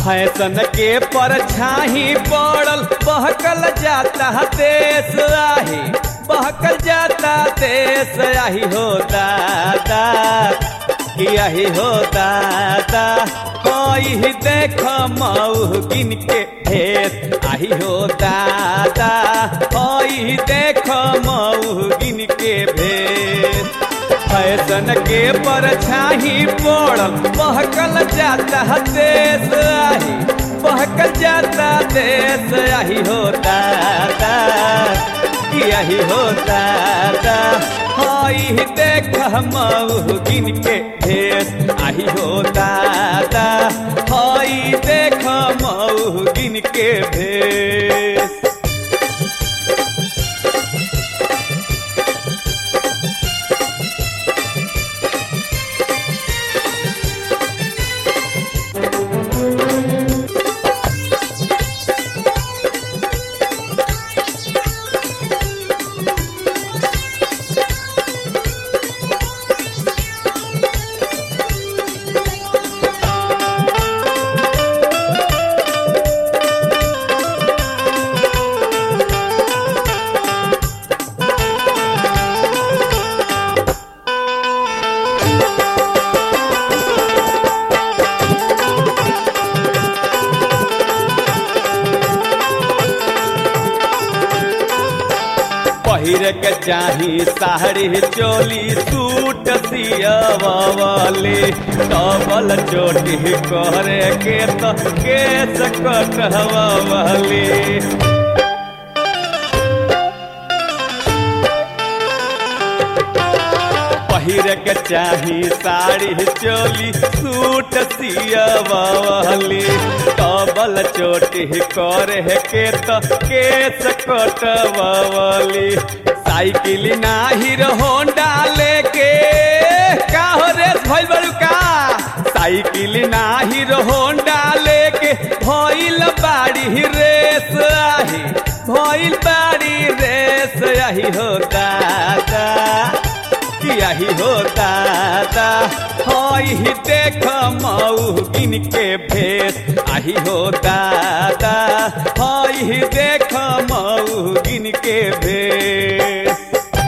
fashion के परछाई पड़ल बहकल जाता देश आही बहकल जाता देश आही हो दादा यही हो दादा कोई देख मऊ गिन के भेस आही हो दादा कोई देख मऊ गिन के भेस फैशन के परछाई पड़ल बहकल जाता देश आही बहकल जाता देश आही हो दादा यही हो दादा हई देख मऊ गिन के भेस आही हो दादा हई देख मऊ गिन के भेस पहिर के चाही साड़ी चोली सूट सियवाले डबल चोटी करे के तो केस कटवाले पहिर के चाही साड़ी चोली सूट सियवाले डबल चोटी करे के तो केस कटवाले साइकिल नाही होंडा लेके का हो रेस भइल बड़ू का साइकिल नाही होंडा लेके भइल बाड़ी रेस आही भइल बाड़ी रेस आही हो दादा यही हो दादा हई देख मऊ गिन के भेस आही हो दादा हई देख मऊ गिन के भेस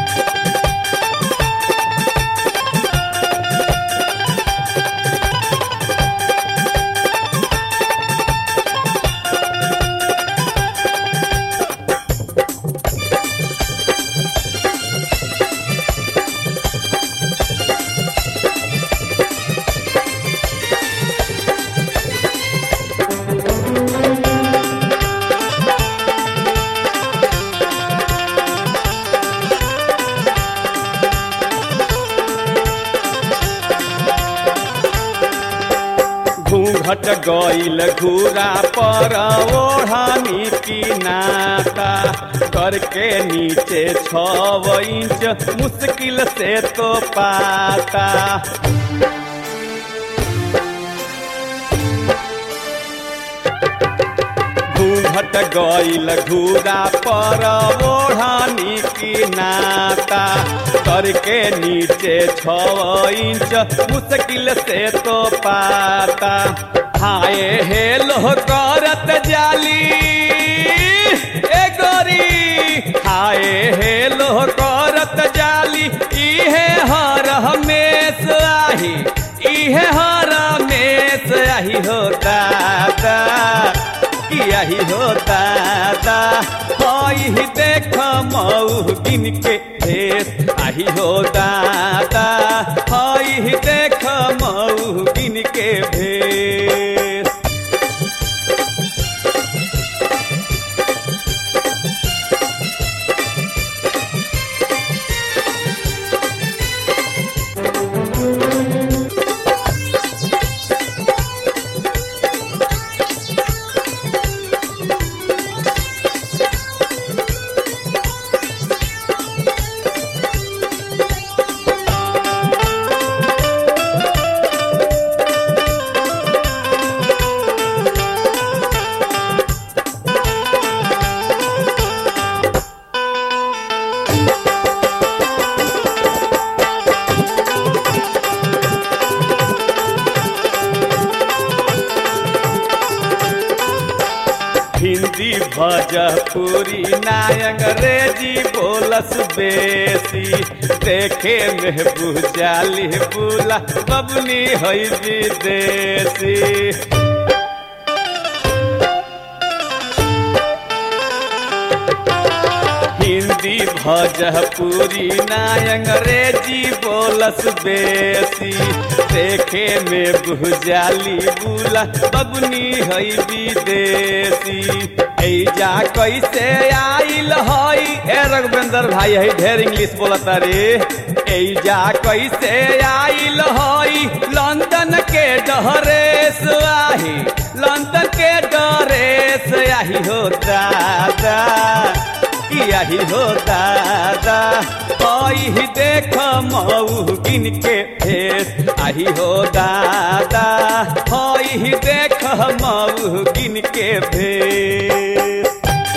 घूंघट गईल घूरा पर ओढ़नी की नाता करके नीचे 6 इंच मुश्किल से तो पाता घूंघट गईल घूरा पर ओढ़नी की नाता करके नीचे 6 इंच मुश्किल से तो पाता हाय हेलो करत जाली ए गोरी हाय हेलो करत जाली इहे हर हमेश आही इहे हर हमेश आही हो दादा यही हो दादा हई देख मऊ गिन के भेस आही हो दादा हई देख मऊ गिन के भेस भोजपुरी ना अंग्रेजी बोलस बेसी देखे में बुझाली बुला बबनी है विदेशी हिंदी भोजपुरी ना अंग्रेजी बोलस बेसी देखे में बुझाली बुला बबनी है विदेशी ऐजा कैसे आइल हई ए रघुवेंद्र भाई है ढेर इंग्लिश बोलता रे ऐजा कैसे आइल हई लंदन के डरेस आही लंदन के डरेस आही हो दादा यही हो दादा आई देख मऊ गिन के भेस आही हो दादा आई देख मऊ गिन के भेस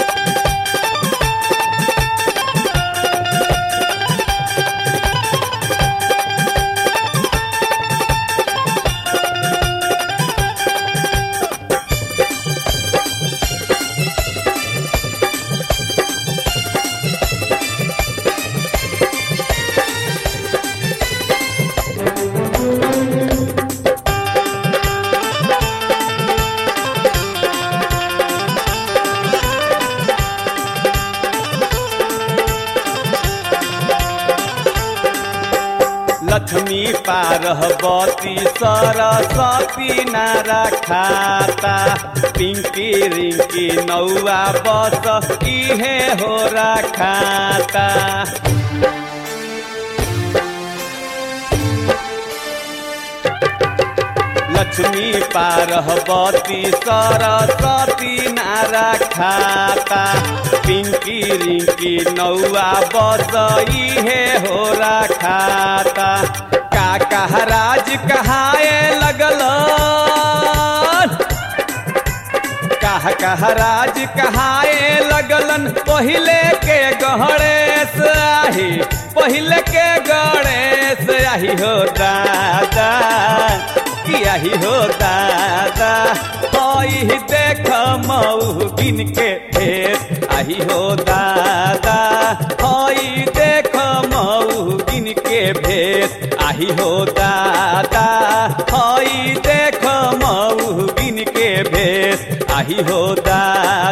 लक्ष्मी पार्वती सरस्वती नारा खाता पिंकी रिंकी नौआ बस इहे हो रखाता लक्ष्मी पार्वती सरस्वती नारा खाता पिंकी रिंकी नौआ बस इहे हो रखाता काका राज कहाए लगल कह राज कहाए लगलन पहिले के गणेश आही पहिले के गणेश आही हो दादा यही हो दादा आई देख मऊ गिन के भेस आही हो दादा आई देख मऊ गिन के भेस आही हो दादा आई देख मऊ गिन के भेस आही हो दादा